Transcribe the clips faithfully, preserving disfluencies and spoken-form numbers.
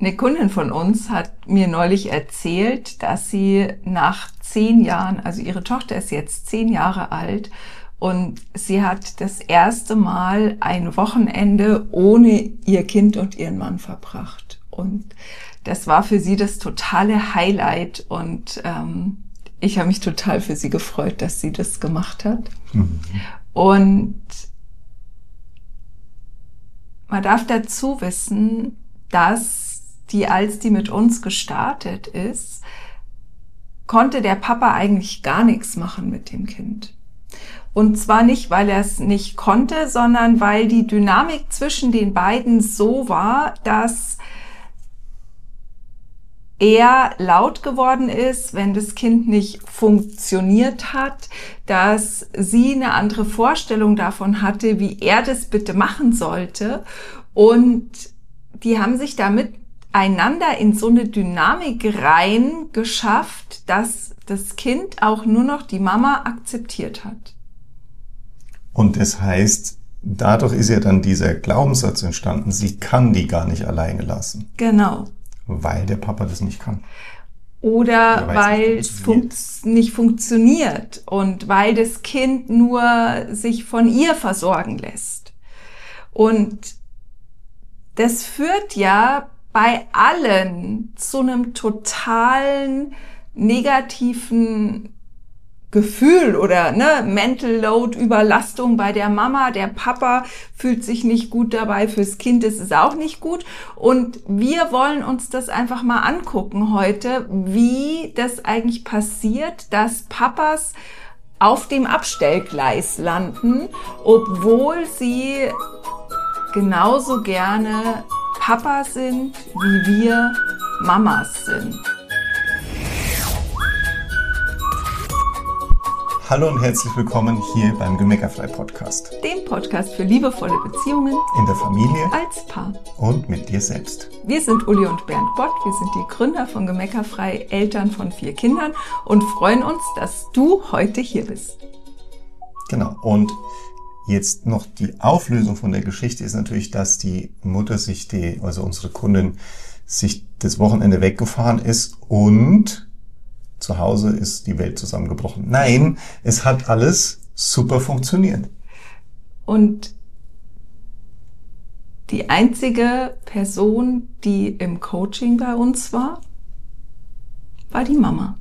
Eine Kundin von uns hat mir neulich erzählt, dass sie nach zehn Jahren, also ihre Tochter ist jetzt zehn Jahre alt und sie hat das erste Mal ein Wochenende ohne ihr Kind und ihren Mann verbracht. Und das war für sie das totale Highlight und ähm, ich habe mich total für sie gefreut, dass sie das gemacht hat. Mhm. Und man darf dazu wissen, dass die, als die mit uns gestartet ist, konnte der Papa eigentlich gar nichts machen mit dem Kind. Und zwar nicht, weil er es nicht konnte, sondern weil die Dynamik zwischen den beiden so war, dass er laut geworden ist, wenn das Kind nicht funktioniert hat, dass sie eine andere Vorstellung davon hatte, wie er das bitte machen sollte. Und die haben sich damit einander in so eine Dynamik rein geschafft, dass das Kind auch nur noch die Mama akzeptiert hat. Und das heißt, dadurch ist ja dann dieser Glaubenssatz entstanden, sie kann die gar nicht alleine lassen. Genau. Weil der Papa das nicht kann. Oder weil es fun- nicht funktioniert und weil das Kind nur sich von ihr versorgen lässt. Und das führt ja bei allen zu einem totalen negativen Gefühl oder ne, Mental Load, Überlastung bei der Mama. Der Papa fühlt sich nicht gut dabei, fürs Kind ist es auch nicht gut. Und wir wollen uns das einfach mal angucken heute, wie das eigentlich passiert, dass Papas auf dem Abstellgleis landen, obwohl sie genauso gerne Papa sind, wie wir Mamas sind. Hallo und herzlich willkommen hier beim Gemeckerfrei-Podcast. Dem Podcast für liebevolle Beziehungen in der Familie, als Paar und mit dir selbst. Wir sind Uli und Bernd Bott, wir sind die Gründer von Gemeckerfrei, Eltern von vier Kindern und freuen uns, dass du heute hier bist. Genau, und jetzt noch die Auflösung von der Geschichte ist natürlich, dass die Mutter sich, die, also unsere Kundin, sich das Wochenende weggefahren ist und zu Hause ist die Welt zusammengebrochen. Nein, es hat alles super funktioniert. Und die einzige Person, die im Coaching bei uns war, war die Mama.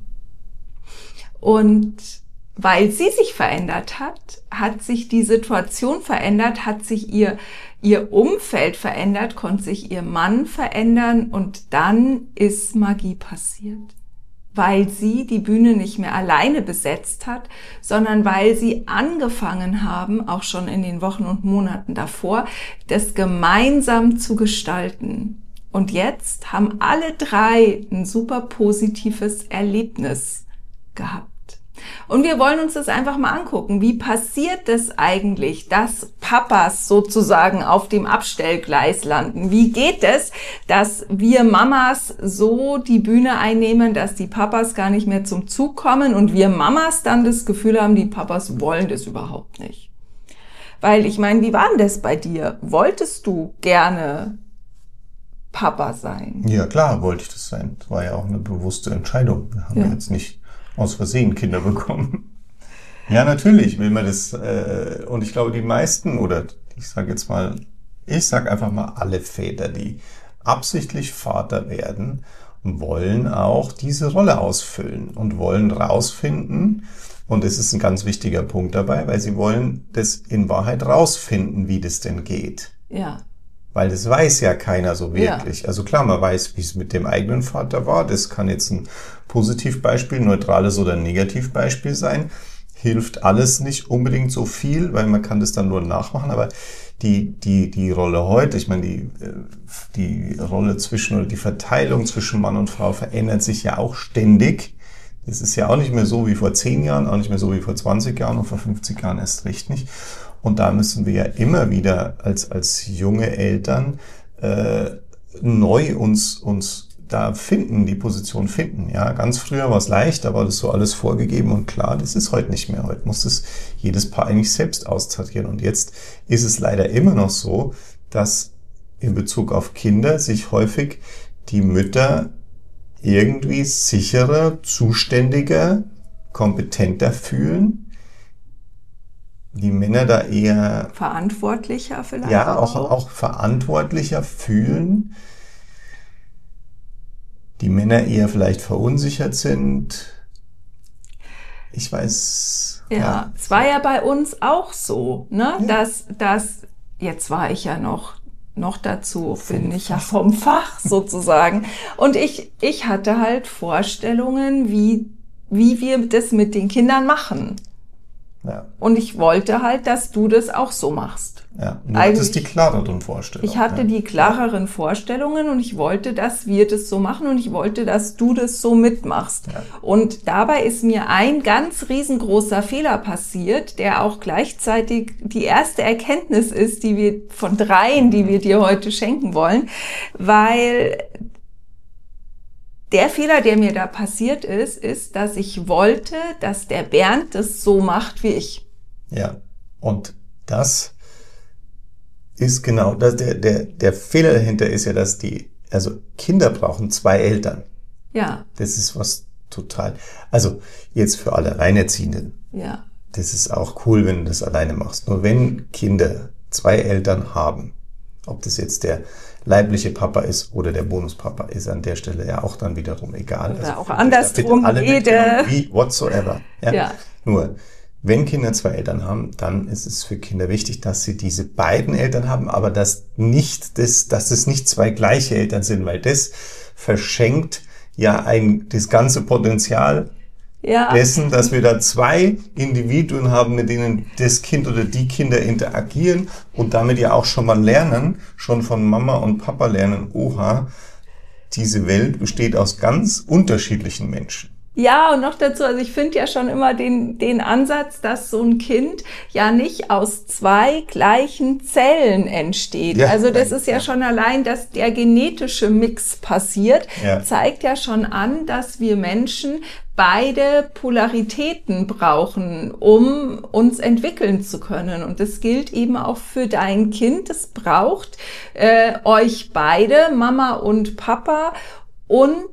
Und weil sie sich verändert hat, hat sich die Situation verändert, hat sich ihr, ihr Umfeld verändert, konnte sich ihr Mann verändern und dann ist Magie passiert. Weil sie die Bühne nicht mehr alleine besetzt hat, sondern weil sie angefangen haben, auch schon in den Wochen und Monaten davor, das gemeinsam zu gestalten. Und jetzt haben alle drei ein super positives Erlebnis gehabt. Und wir wollen uns das einfach mal angucken. Wie passiert das eigentlich, dass Papas sozusagen auf dem Abstellgleis landen? Wie geht es, dass wir Mamas so die Bühne einnehmen, dass die Papas gar nicht mehr zum Zug kommen und wir Mamas dann das Gefühl haben, die Papas wollen das überhaupt nicht? Weil ich meine, wie war denn das bei dir? Wolltest du gerne Papa sein? Ja, klar wollte ich das sein. Das war ja auch eine bewusste Entscheidung. Wir haben ja jetzt nicht aus Versehen Kinder bekommen. Ja, natürlich will man das. Äh, und ich glaube, die meisten, oder ich sage jetzt mal, ich sage einfach mal alle Väter, die absichtlich Vater werden, wollen auch diese Rolle ausfüllen und wollen rausfinden, und es ist ein ganz wichtiger Punkt dabei, weil sie wollen das in Wahrheit rausfinden, wie das denn geht. Ja. Weil das weiß ja keiner so wirklich. Ja. Also klar, man weiß, wie es mit dem eigenen Vater war. Das kann jetzt ein Positivbeispiel, neutrales oder ein Negativbeispiel sein. Hilft alles nicht unbedingt so viel, weil man kann das dann nur nachmachen. Aber die die die Rolle heute, ich meine, die die Rolle zwischen oder die Verteilung zwischen Mann und Frau verändert sich ja auch ständig. Das ist ja auch nicht mehr so wie vor zehn Jahren, auch nicht mehr so wie vor zwanzig Jahren und vor fünfzig Jahren erst recht nicht. Und da müssen wir ja immer wieder als als junge Eltern äh, neu uns uns da finden, die Position finden. Ja, ganz früher war es leicht, da war das so alles vorgegeben und klar, das ist heute nicht mehr. Heute muss das jedes Paar eigentlich selbst austarieren. Und jetzt ist es leider immer noch so, dass in Bezug auf Kinder sich häufig die Mütter irgendwie sicherer, zuständiger, kompetenter fühlen. Die Männer da eher verantwortlicher vielleicht. Ja, auch, auch verantwortlicher fühlen. Die Männer eher vielleicht verunsichert sind. Ich weiß. Ja, ja. Es war ja bei uns auch so, ne, ja. dass, dass, jetzt war ich ja noch, noch dazu, bin ich ja vom Fach sozusagen. Und ich, ich hatte halt Vorstellungen, wie, wie wir das mit den Kindern machen. Ja. Und ich wollte halt, dass du das auch so machst. Ja, du hattest die klareren Vorstellungen. Ich hatte ja. die klareren Vorstellungen und ich wollte, dass wir das so machen und ich wollte, dass du das so mitmachst. Ja. Und dabei ist mir ein ganz riesengroßer Fehler passiert, der auch gleichzeitig die erste Erkenntnis ist, die wir von dreien, die wir dir heute schenken wollen, weil der Fehler, der mir da passiert ist, ist, dass ich wollte, dass der Bernd das so macht wie ich. Ja, und das ist genau, das, der, der, der Fehler dahinter ist ja, dass die, also Kinder brauchen zwei Eltern. Ja. Das ist was total, also jetzt für alle Alleinerziehenden. Ja. Das ist auch cool, wenn du das alleine machst. Nur wenn Kinder zwei Eltern haben, ob das jetzt der leibliche Papa ist oder der Bonuspapa, ist an der Stelle ja auch dann wiederum egal. Oder also auch andersrum, jede. Wie, whatsoever. Ja? Ja. Nur, wenn Kinder zwei Eltern haben, dann ist es für Kinder wichtig, dass sie diese beiden Eltern haben, aber dass nicht, das, dass es nicht zwei gleiche Eltern sind, weil das verschenkt ja ein, das ganze Potenzial ja. dessen, dass wir da zwei Individuen haben, mit denen das Kind oder die Kinder interagieren und damit ja auch schon mal lernen, schon von Mama und Papa lernen, oha, diese Welt besteht aus ganz unterschiedlichen Menschen. Ja, und noch dazu, also ich finde ja schon immer den, den Ansatz, dass so ein Kind ja nicht aus zwei gleichen Zellen entsteht. Ja, also das ist ja, ja schon allein, dass der genetische Mix passiert, ja. zeigt ja schon an, dass wir Menschen beide Polaritäten brauchen, um uns entwickeln zu können. Und das gilt eben auch für dein Kind. Es braucht äh, euch beide, Mama und Papa, und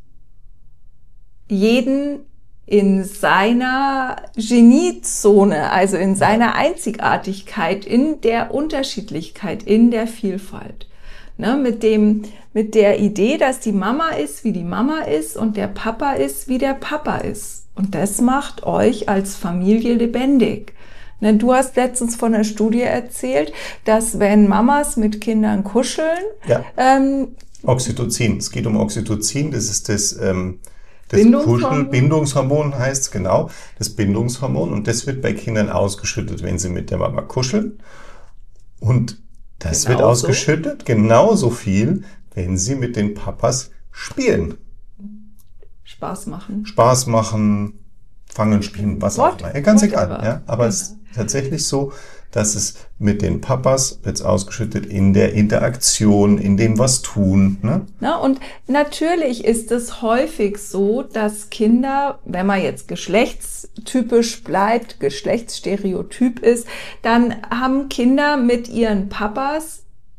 jeden in seiner Geniezone, also in seiner Einzigartigkeit, in der Unterschiedlichkeit, in der Vielfalt. Ne, mit dem, mit der Idee, dass die Mama ist, wie die Mama ist und der Papa ist, wie der Papa ist. Und das macht euch als Familie lebendig. Ne, du hast letztens von einer Studie erzählt, dass wenn Mamas mit Kindern kuscheln, ja. ähm, Oxytocin, es geht um Oxytocin, das ist das, ähm, das Bindungshormon? Kuschel, Bindungshormon heißt es, genau, das Bindungshormon, und das wird bei Kindern ausgeschüttet, wenn sie mit der Mama kuscheln, und das Genau wird ausgeschüttet, so. genauso viel, wenn sie mit den Papas spielen. Spaß machen. Spaß machen, fangen, spielen, was What? auch immer. Ja, ganz What egal. ever. Ja, aber es ist tatsächlich so, dass es mit den Papas wird ausgeschüttet in der Interaktion, in dem was tun. Ne? Na, und natürlich ist es häufig so, dass Kinder, wenn man jetzt geschlechtstypisch bleibt, geschlechtsstereotyp ist, dann haben Kinder mit ihren Papas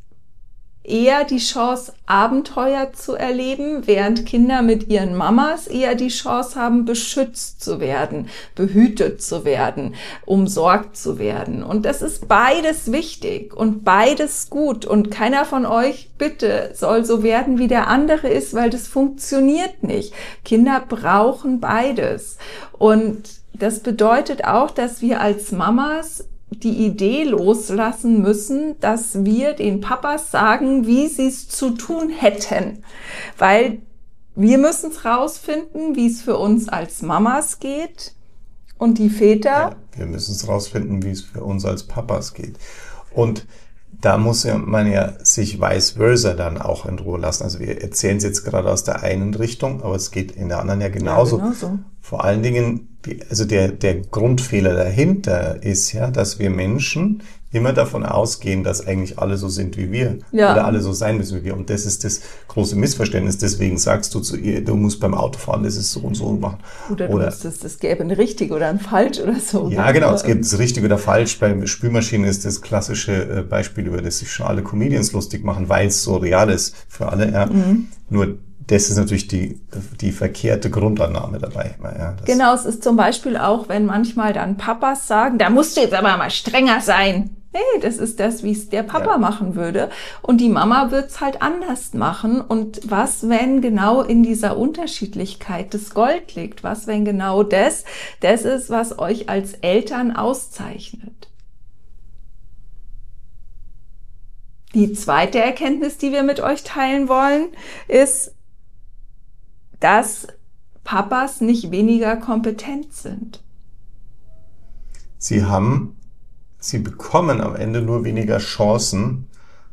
eher die Chance, Abenteuer zu erleben, während Kinder mit ihren Mamas eher die Chance haben, beschützt zu werden, behütet zu werden, umsorgt zu werden. Und das ist beides wichtig und beides gut. Und keiner von euch, bitte, soll so werden, wie der andere ist, weil das funktioniert nicht. Kinder brauchen beides. Und das bedeutet auch, dass wir als Mamas die Idee loslassen müssen, dass wir den Papas sagen, wie sie es zu tun hätten. Weil wir müssen es rausfinden, wie es für uns als Mamas geht, und die Väter. Ja, wir müssen es rausfinden, wie es für uns als Papas geht. Und da muss ja man ja sich vice versa dann auch in Ruhe lassen. Also wir erzählen es jetzt gerade aus der einen Richtung, aber es geht in der anderen ja genauso. Ja, genauso. Vor allen Dingen, also der, der Grundfehler dahinter ist ja, dass wir Menschen immer davon ausgehen, dass eigentlich alle so sind wie wir, ja. oder alle so sein müssen wie wir. Und das ist das große Missverständnis. Deswegen sagst du zu ihr, du musst beim Autofahren, das ist so und so machen. Oder du oder müsstest, es gäbe ein richtig oder ein falsch oder so. Ja, genau, es gibt es richtig oder falsch. Bei Spülmaschinen ist das klassische Beispiel, über das sich schon alle Comedians lustig machen, weil es so real ist für alle. Ja. Mhm. Nur das ist natürlich die, die verkehrte Grundannahme dabei. Ja, genau, es ist zum Beispiel auch, wenn manchmal dann Papas sagen, da musst du jetzt aber mal strenger sein. Nee, das ist das, wie es der Papa ja. machen würde. Und die Mama wird's halt anders machen. Und was, wenn genau in dieser Unterschiedlichkeit das Gold liegt? Was, wenn genau das, das ist, was euch als Eltern auszeichnet? Die zweite Erkenntnis, die wir mit euch teilen wollen, ist, dass Papas nicht weniger kompetent sind. Sie haben, sie bekommen am Ende nur weniger Chancen,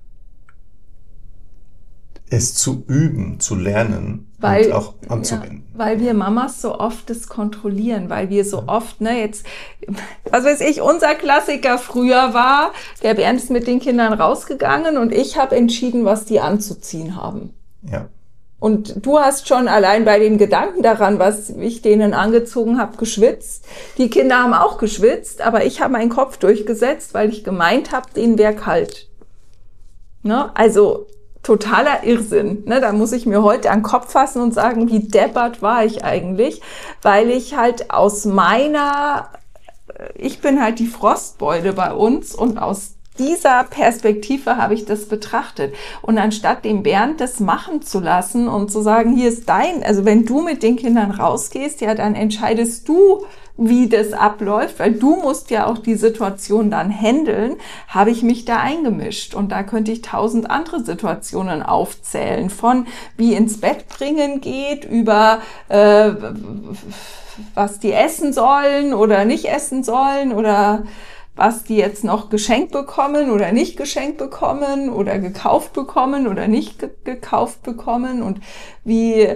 es zu üben, zu lernen weil, und auch anzuwenden. Ja, weil wir Mamas so oft das kontrollieren, weil wir so oft, ne, jetzt, was weiß ich, unser Klassiker früher war, der Bernd ist mit den Kindern rausgegangen und ich habe entschieden, was die anzuziehen haben. Ja. Und du hast schon allein bei dem Gedanken daran, was ich denen angezogen habe, geschwitzt. Die Kinder haben auch geschwitzt, aber ich habe meinen Kopf durchgesetzt, weil ich gemeint habe, denen wäre kalt. Ne? Also totaler Irrsinn. Ne? Da muss ich mir heute an den Kopf fassen und sagen, wie deppert war ich eigentlich, weil ich halt aus meiner, ich bin halt die Frostbeule bei uns und aus dieser Perspektive habe ich das betrachtet. Und anstatt dem Bernd das machen zu lassen und zu sagen, hier ist dein, also wenn du mit den Kindern rausgehst, ja, dann entscheidest du, wie das abläuft, weil du musst ja auch die Situation dann handeln, habe ich mich da eingemischt. Und da könnte ich tausend andere Situationen aufzählen, von wie ins Bett bringen geht, über äh, was die essen sollen oder nicht essen sollen oder was die jetzt noch geschenkt bekommen oder nicht geschenkt bekommen oder gekauft bekommen oder nicht ge- gekauft bekommen und wie,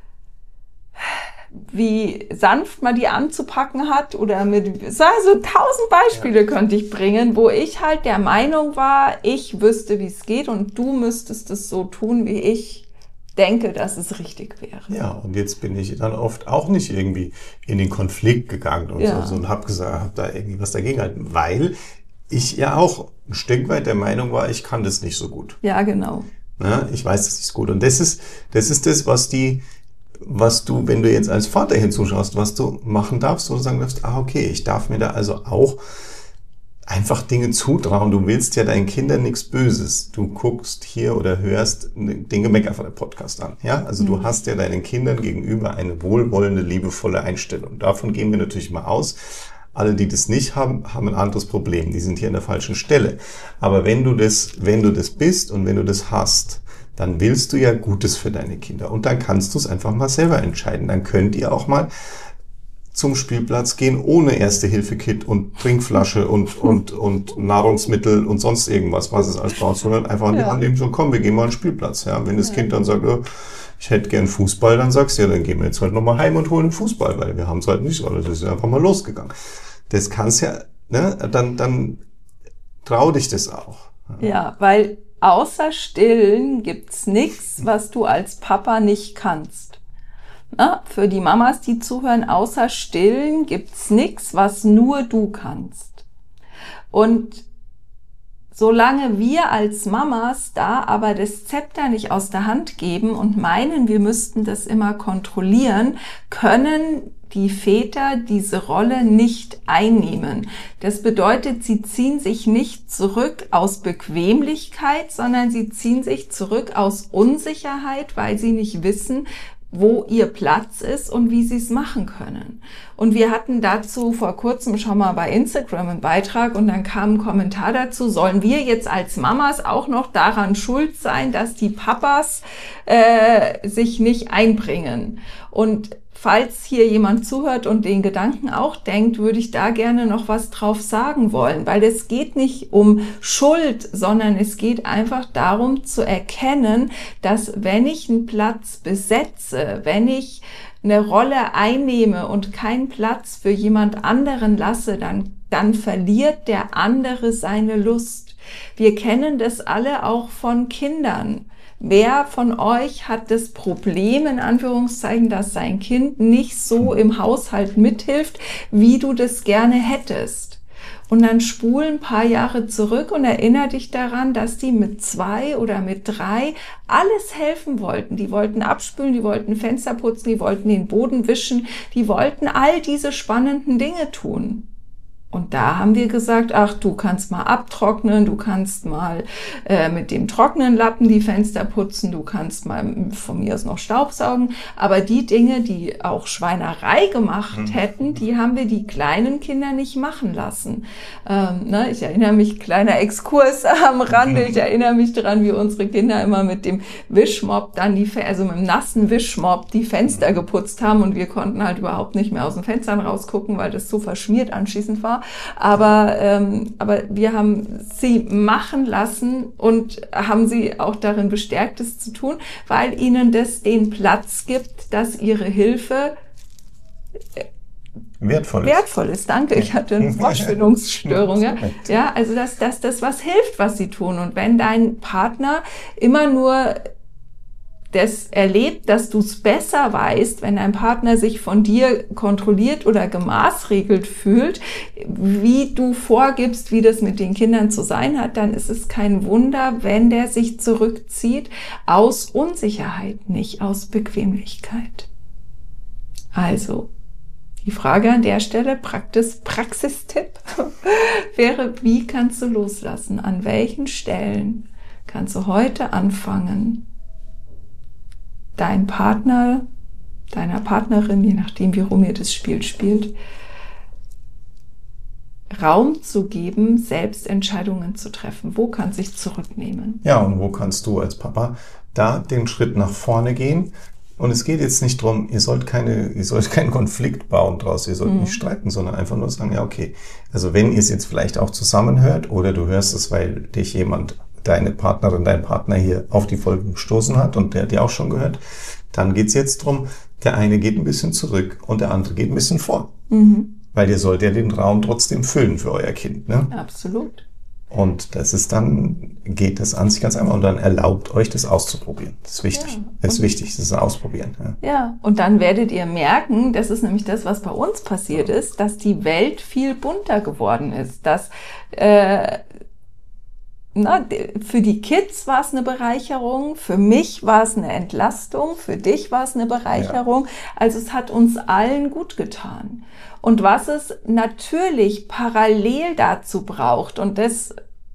wie sanft man die anzupacken hat oder mit, so also tausend Beispiele ja. könnte ich bringen, wo ich halt der Meinung war, ich wüsste, wie es geht und du müsstest es so tun, wie ich denke, dass es richtig wäre. Ja, und jetzt bin ich dann oft auch nicht irgendwie in den Konflikt gegangen und ja. so, so und habe gesagt, habe da irgendwie was dagegen gehalten, weil ich ja auch ein Stück weit der Meinung war, ich kann das nicht so gut. Ja, genau. Na, ich weiß das nicht so gut. Und das ist, das ist das, was die, was du, wenn du jetzt als Vater hinzuschaust, was du machen darfst, wo du sagen darfst, ah, okay, ich darf mir da also auch einfach Dinge zutrauen. Du willst ja deinen Kindern nichts Böses. Du guckst hier oder hörst den Gemecker von der Podcast an. Ja, also mhm. du hast ja deinen Kindern gegenüber eine wohlwollende, liebevolle Einstellung. Davon gehen wir natürlich mal aus. Alle, die das nicht haben, haben ein anderes Problem. Die sind hier an der falschen Stelle. Aber wenn du das, wenn du das bist und wenn du das hast, dann willst du ja Gutes für deine Kinder. Und dann kannst du es einfach mal selber entscheiden. Dann könnt ihr auch mal zum Spielplatz gehen ohne Erste-Hilfe-Kit und Trinkflasche und, und, und Nahrungsmittel und sonst irgendwas, was es alles braucht, sondern einfach in die Hand nehmen, so komm, wir gehen mal an den Spielplatz. Ja, wenn das ja. Kind dann sagt, oh, ich hätte gern Fußball, dann sagst du ja, dann gehen wir jetzt halt nochmal heim und holen Fußball, weil wir haben es halt nicht, oder das ist einfach mal losgegangen. Das kannst ja, ne, dann, dann trau dich das auch. Ja, ja, weil außer Stillen gibt's nichts, was du als Papa nicht kannst. Na, für die Mamas, die zuhören, außer Stillen gibt's nichts, was nur du kannst. Und solange wir als Mamas da aber das Zepter nicht aus der Hand geben und meinen, wir müssten das immer kontrollieren, können die Väter diese Rolle nicht einnehmen. Das bedeutet, sie ziehen sich nicht zurück aus Bequemlichkeit, sondern sie ziehen sich zurück aus Unsicherheit, weil sie nicht wissen, wo ihr Platz ist und wie sie es machen können. Und wir hatten dazu vor kurzem schon mal bei Instagram einen Beitrag und dann kam ein Kommentar dazu, sollen wir jetzt als Mamas auch noch daran schuld sein, dass die Papas äh, sich nicht einbringen? Und falls hier jemand zuhört und den Gedanken auch denkt, würde ich da gerne noch was drauf sagen wollen, weil es geht nicht um Schuld, sondern es geht einfach darum zu erkennen, dass wenn ich einen Platz besetze, wenn ich eine Rolle einnehme und keinen Platz für jemand anderen lasse, dann, dann verliert der andere seine Lust. Wir kennen das alle auch von Kindern. Wer von euch hat das Problem, in Anführungszeichen, dass sein Kind nicht so im Haushalt mithilft, wie du das gerne hättest? Und dann spul ein paar Jahre zurück und erinnere dich daran, dass die mit zwei oder mit drei alles helfen wollten. Die wollten abspülen, die wollten Fenster putzen, die wollten den Boden wischen, die wollten all diese spannenden Dinge tun. Und da haben wir gesagt, ach, du kannst mal abtrocknen, du kannst mal äh, mit dem trockenen Lappen die Fenster putzen, du kannst mal von mir aus noch Staubsaugen. Aber die Dinge, die auch Schweinerei gemacht mhm. hätten, die haben wir die kleinen Kinder nicht machen lassen. Ähm, ne, ich erinnere mich, kleiner Exkurs am Rande, ich erinnere mich daran, wie unsere Kinder immer mit dem Wischmopp dann die, also mit dem nassen Wischmopp die Fenster geputzt haben und wir konnten halt überhaupt nicht mehr aus den Fenstern rausgucken, weil das so verschmiert anschließend war. Aber, ähm, aber wir haben sie machen lassen und haben sie auch darin bestärkt, es zu tun, weil ihnen das den Platz gibt, dass ihre Hilfe wertvoll ist. Wertvoll ist, danke. Ich hatte eine Wortfindungsstörung. Ja, ja, also dass, dass das was hilft, was sie tun. Und wenn dein Partner immer nur das erlebt, dass du es besser weißt, wenn dein Partner sich von dir kontrolliert oder gemaßregelt fühlt, wie du vorgibst, wie das mit den Kindern zu sein hat, dann ist es kein Wunder, wenn der sich zurückzieht aus Unsicherheit, nicht aus Bequemlichkeit. Also, die Frage an der Stelle, Praxis, Praxistipp, wäre, wie kannst du loslassen? An welchen Stellen kannst du heute anfangen, dein Partner, deiner Partnerin, je nachdem, wie rum ihr das Spiel spielt, Raum zu geben, selbst Entscheidungen zu treffen? Wo kann sich zurücknehmen? Ja, und wo kannst du als Papa da den Schritt nach vorne gehen? Und es geht jetzt nicht darum, ihr sollt keine, ihr sollt keinen Konflikt bauen draus, ihr sollt mhm. nicht streiten, sondern einfach nur sagen, ja, okay. Also wenn ihr es jetzt vielleicht auch zusammenhört oder du hörst es, weil dich jemand, deine Partnerin, dein Partner hier auf die Folge gestoßen hat und der hat dir auch schon gehört, dann geht's jetzt drum, der eine geht ein bisschen zurück und der andere geht ein bisschen vor. Mhm. Weil ihr sollt ja den Raum trotzdem füllen für euer Kind, ne? Absolut. Und das ist dann, geht das an sich ganz einfach und dann erlaubt euch das auszuprobieren. Das ist wichtig. Ja, das ist wichtig, das ist ein Ausprobieren. Ja. ja, und dann werdet ihr merken, das ist nämlich das, was bei uns passiert ist, dass die Welt viel bunter geworden ist, dass äh, Na, für die Kids war es eine Bereicherung, für mich war es eine Entlastung, für dich war es eine Bereicherung. Ja. Also es hat uns allen gut getan. Und was es natürlich parallel dazu braucht, und das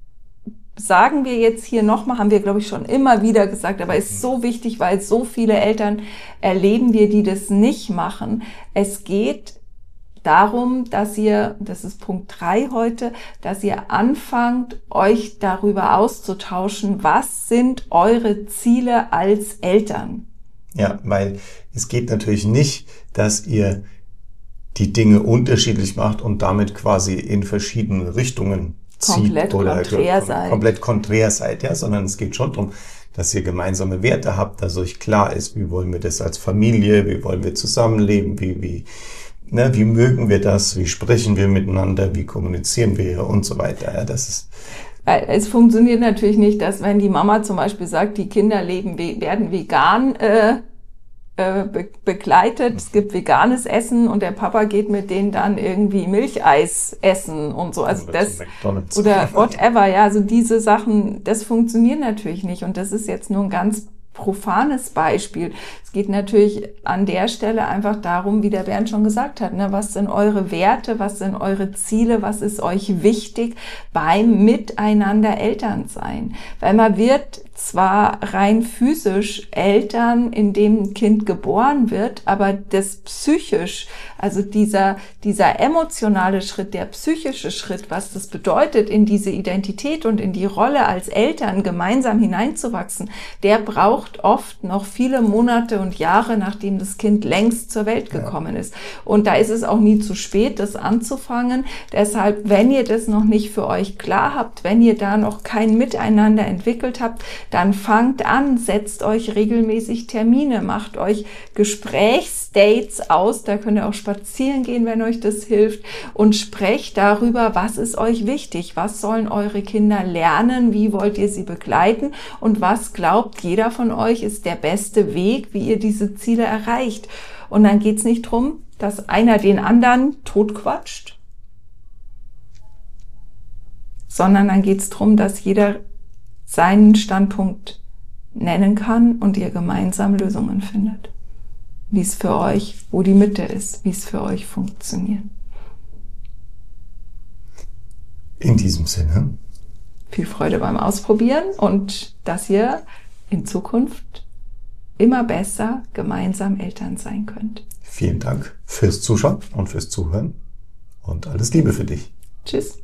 sagen wir jetzt hier nochmal, haben wir, glaube ich, schon immer wieder gesagt, aber ist so wichtig, weil so viele Eltern erleben wir, die das nicht machen. Es geht darum, dass ihr, das ist Punkt drei heute, dass ihr anfangt, euch darüber auszutauschen, was sind eure Ziele als Eltern? Ja, weil es geht natürlich nicht, dass ihr die Dinge unterschiedlich macht und damit quasi in verschiedene Richtungen zieht komplett oder konträr seid. komplett konträr seid, ja, sondern es geht schon darum, dass ihr gemeinsame Werte habt, dass euch klar ist, wie wollen wir das als Familie, wie wollen wir zusammenleben, wie, wie, ne, wie mögen wir das, wie sprechen wir miteinander, wie kommunizieren wir und so weiter, ja, das ist. Es funktioniert natürlich nicht, dass wenn die Mama zum Beispiel sagt, die Kinder leben, werden vegan, äh, Be- begleitet, es gibt veganes Essen und der Papa geht mit denen dann irgendwie Milcheis essen und so, also das, oder whatever, ja, also diese Sachen, das funktioniert natürlich nicht und das ist jetzt nur ein ganz profanes Beispiel. Es geht natürlich an der Stelle einfach darum, wie der Bernd schon gesagt hat, ne, was sind eure Werte, was sind eure Ziele, was ist euch wichtig beim Miteinander Eltern sein? Weil man wird zwar rein physisch Eltern, in dem ein Kind geboren wird, aber das psychisch, also dieser, dieser emotionale Schritt, der psychische Schritt, was das bedeutet, in diese Identität und in die Rolle als Eltern gemeinsam hineinzuwachsen, der braucht oft noch viele Monate und Jahre, nachdem das Kind längst zur Welt gekommen ist. Und da ist es auch nie zu spät, das anzufangen. Deshalb, wenn ihr das noch nicht für euch klar habt, wenn ihr da noch kein Miteinander entwickelt habt, dann fangt an, setzt euch regelmäßig Termine, macht euch Gesprächsdates aus, da könnt ihr auch spazieren gehen, wenn euch das hilft und sprecht darüber, was ist euch wichtig, was sollen eure Kinder lernen, wie wollt ihr sie begleiten und was glaubt jeder von euch ist der beste Weg, wie ihr diese Ziele erreicht. Und dann geht's nicht drum, dass einer den anderen totquatscht, sondern dann geht es darum, dass jeder seinen Standpunkt nennen kann und ihr gemeinsam Lösungen findet. Wie es für euch, wo die Mitte ist, wie es für euch funktioniert. In diesem Sinne. Viel Freude beim Ausprobieren und dass ihr in Zukunft immer besser gemeinsam Eltern sein könnt. Vielen Dank fürs Zuschauen und fürs Zuhören und alles Liebe für dich. Tschüss.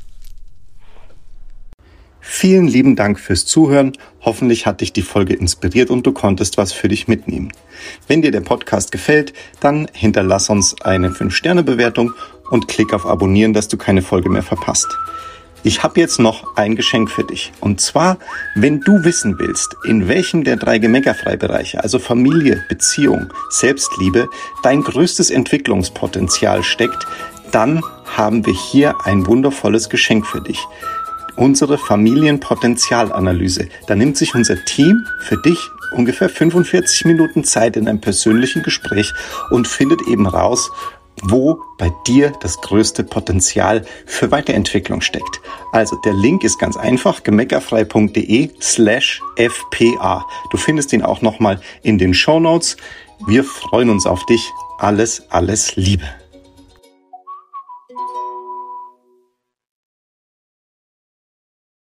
Vielen lieben Dank fürs Zuhören. Hoffentlich hat dich die Folge inspiriert und du konntest was für dich mitnehmen. Wenn dir der Podcast gefällt, dann hinterlass uns eine fünf Sterne Bewertung und klick auf Abonnieren, dass du keine Folge mehr verpasst. Ich habe jetzt noch ein Geschenk für dich. Und zwar, wenn du wissen willst, in welchem der drei Gemeckerfrei-Bereiche, also Familie, Beziehung, Selbstliebe, dein größtes Entwicklungspotenzial steckt, dann haben wir hier ein wundervolles Geschenk für dich. Unsere Familienpotenzialanalyse. Da nimmt sich unser Team für dich ungefähr fünfundvierzig Minuten Zeit in einem persönlichen Gespräch und findet eben raus, wo bei dir das größte Potenzial für Weiterentwicklung steckt. Also der Link ist ganz einfach, gemeckerfrei.de slash fpa. Du findest ihn auch nochmal in den Shownotes. Wir freuen uns auf dich. Alles, alles Liebe.